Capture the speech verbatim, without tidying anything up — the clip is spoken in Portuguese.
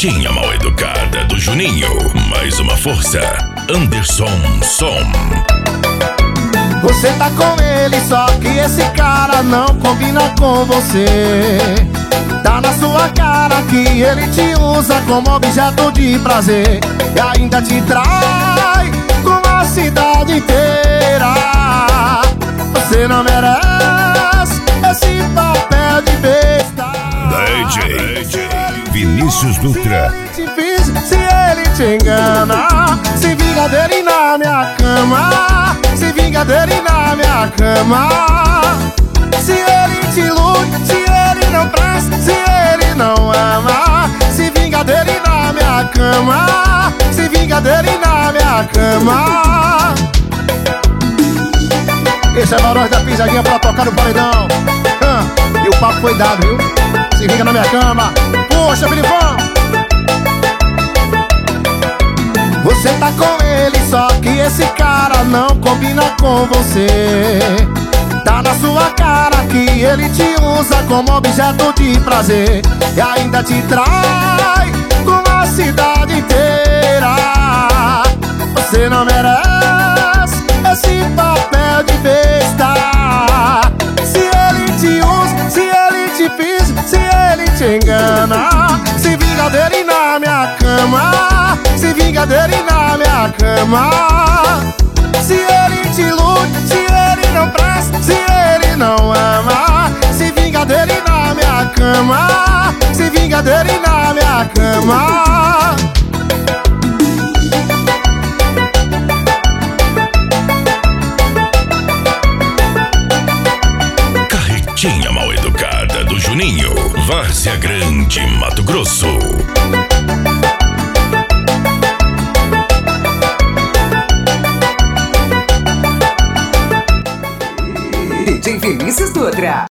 Carretinha mal educada do Juninho. Mais uma força. Anderson Som. Você tá com ele, só que esse cara não combina com você. Tá na sua cara que ele te usa como objeto de prazer e ainda te trai com a cidade inteira. Você não merece esse papel de besta. D J Vinícius Dutra. Se ele te fiz, se ele te engana, se vinga dele na minha cama, se vinga dele na minha cama. Se ele te ilude, se ele não presta, se ele não ama, se vinga dele na minha cama, se vinga dele na minha cama. Esse é o Barões da Pisadinha pra tocar no paredão. ah, E o papo foi dado, viu? Se vinga na minha cama. Poxa, Filipão! Você tá com ele, só que esse cara não combina com você. Tá na sua cara que ele te usa como objeto de prazer e ainda te trai com a cidade inteira. Você não merece esse papel de besta. Se ele te usa, se ele te fiz, se ele te engana, se vinga dele na minha cama, se vinga dele na minha cama. Se ele te ilude, se ele não presta, se ele não ama, se vinga dele na minha cama, se vinga dele na minha cama. Carretinha mal educada do Juninho. Várzea Grande, Mato Grosso. D J Vinícius Dutra.